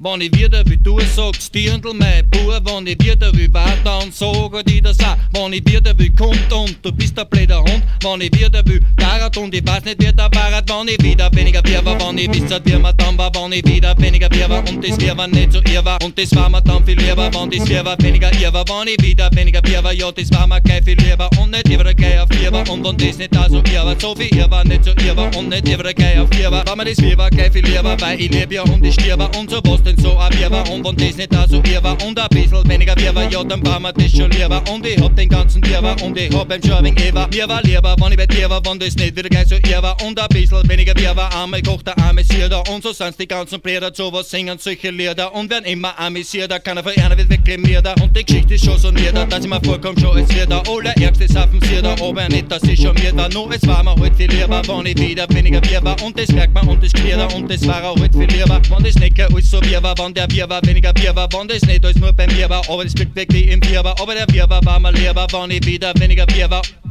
wenn ich wieder wie du sagst, Dirndl, mein Bub, wenn ich wieder wie weiter und sage die das auch, wenn ich wieder wie kommt und du bist der blöder Hund, wenn ich wieder wie Tarat und ich weiß nicht, wie der Fahrrad, wenn ich wieder weniger wir war, wenn ich wisst, wie mir dann war, wenn ich wieder weniger wir war und das wir war nicht so ihr war und das war mir dann viel lieber, wenn das wir war weniger ihr war, wenn ich wieder weniger wir war, ja, das war mir gleich viel lieber und nicht wieder gleich auf ihr war und wenn das nicht auch so ihr war, so wie ihr war, nicht so ihr war und nicht wieder gleich auf ihr war, wenn mir das wir war gleich viel lieber, weil ich lebe ja und ich stirb und so was denn so auch wir war und wenn das nicht auch so ihr war und ein bisschen weniger wir war, ja, dann war mir das schon lieber und ich hab den ganzen wir war und ich hab beim Schorwing Eva, mir war lieber, wenn ich bei dir war, wenn das nicht wieder gleich so ihr war und ein bisschen weniger wir war, einmal kocht der arme Sierda und so sind's die ganzen Bläder, so was singen solche Lieder und werden immer amüsierter, keiner von einer wird wegklemierter und die Geschichte ist schon so nieder, dass ich mir vorkomm schon als wird der allerärgste Saffen Sierda, aber nicht, dass ich schon mir war, nur es war mir halt viel lieber, wenn ich wieder weniger wir war und das merkt man und das klirrt und das war auch halt viel lieber, wenn das nicht gleich alles so wir war, wenn der wir war weniger wir war, wenn das nicht alles nur bei mir war, aber das liegt wirklich im wir war, aber der wir war mir lieber, wenn ich wieder weniger wir war.